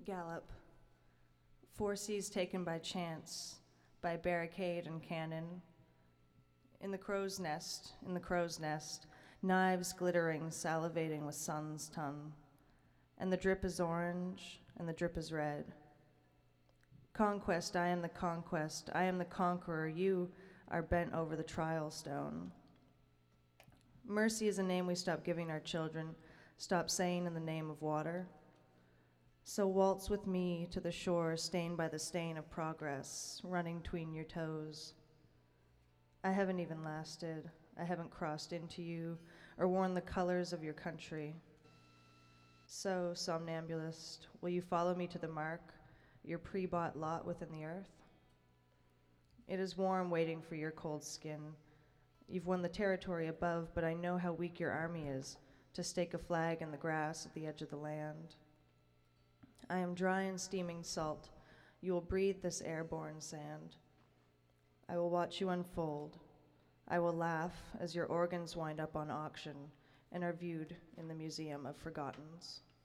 Gallop. Four seas taken by chance, by barricade and cannon. In the crow's nest, knives glittering, salivating with sun's tongue. And the drip is orange, and the drip is red. Conquest, I am the conquest, I am the conqueror, you are bent over the trial stone. Mercy is a name we stop giving our children, stop saying in the name of water. So waltz with me to the shore stained by the stain of progress, running between your toes. I haven't even lasted. I haven't crossed into you or worn the colors of your country. So, somnambulist, will you follow me to the mark, your pre-bought lot within the earth? It is warm waiting for your cold skin. You've won the territory above, but I know how weak your army is to stake a flag in the grass at the edge of the land. I am dry and steaming salt. You will breathe this airborne sand. I will watch you unfold. I will laugh as your organs wind up on auction and are viewed in the Museum of Forgottens.